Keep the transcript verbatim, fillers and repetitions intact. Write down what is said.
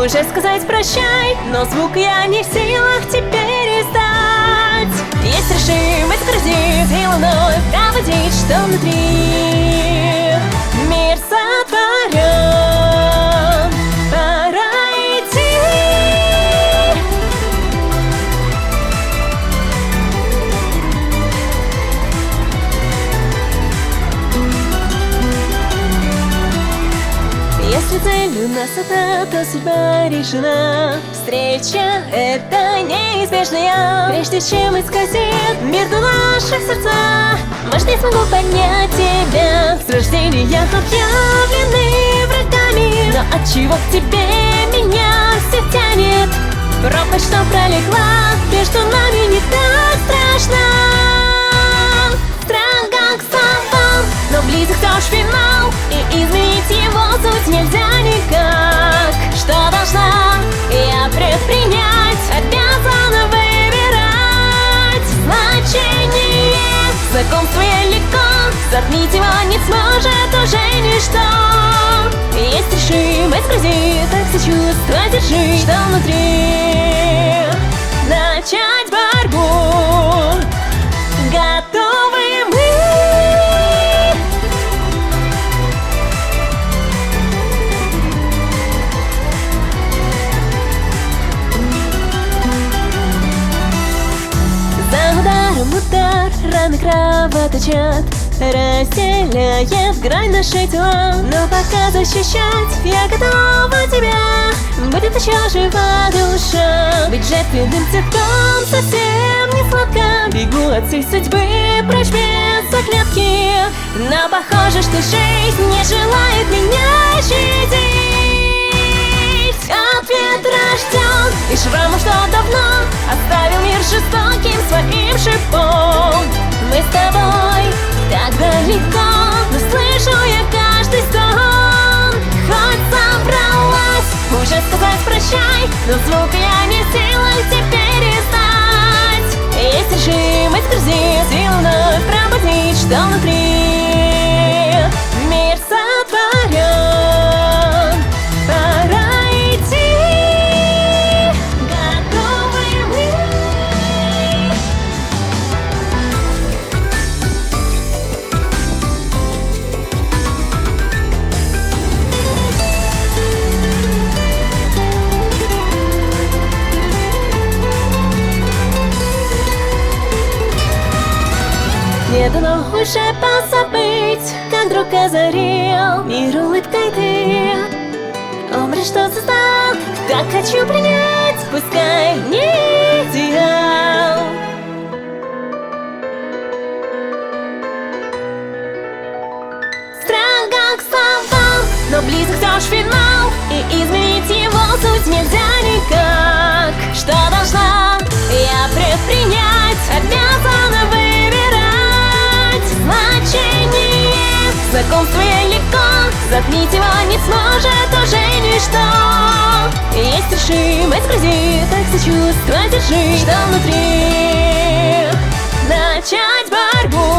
Уже сказать прощай, но звук я не в силах теперь издать. Есть решимость в груди, силу вновь проводить, что внутри мир сотворен. Пора идти. Если цель у нас одна, то судьба решена. Встреча — это неизбежная. Прежде чем исказит мир на наших сердца, может, не смогу поднять тебя. С рождения объявлены врагами, но отчего к тебе меня все тянет? Пропасть, что пролегла между нами, не так страшно. Страх как совал, но близок все ж финал, и изменить его суть нельзя никак. Что должна я предпринять? Обязана выбирать значение. Знакомство легко, затмить его не сможет уже ничто. Есть решимость в груди, так сочувствие держи, что внутри. Начать борьбу готовы мы. За ударом удар, раны кровоточат, разделяет грань наши тела. Но пока защищать я готова тебя. Будет еще жива душа. Быть жертвенным цветком совсем не сладко. Бегу от всей судьбы прочь без оглядки, но похоже, что жизнь не желает меня щадить. Ответ рожден и шрамом, что давно оставил мир жестоким своим шипом. Мы с тобой так далеко, но слышу я каждый стон. Хоть собралась уже сказать прощай, но звук я не в силах теперь издать. Есть решимость в груди, силу вновь пробудить, что внутри мир сотворен. Пора идти. Готовы мы. Не дано уже позабыть, как вдруг озарил мир улыбкой ты. Образ, что создал, так хочу принять, пускай не идеал. Страх как совал, но близок все ж финал, и изменить его суть нельзя никак. Что должна я предпринять? Обязана выбирать значение. Знакомство легко, затмить его не сможет уже ничто. Есть решимость в груди, так сочувствие держи, что внутри. Начать борьбу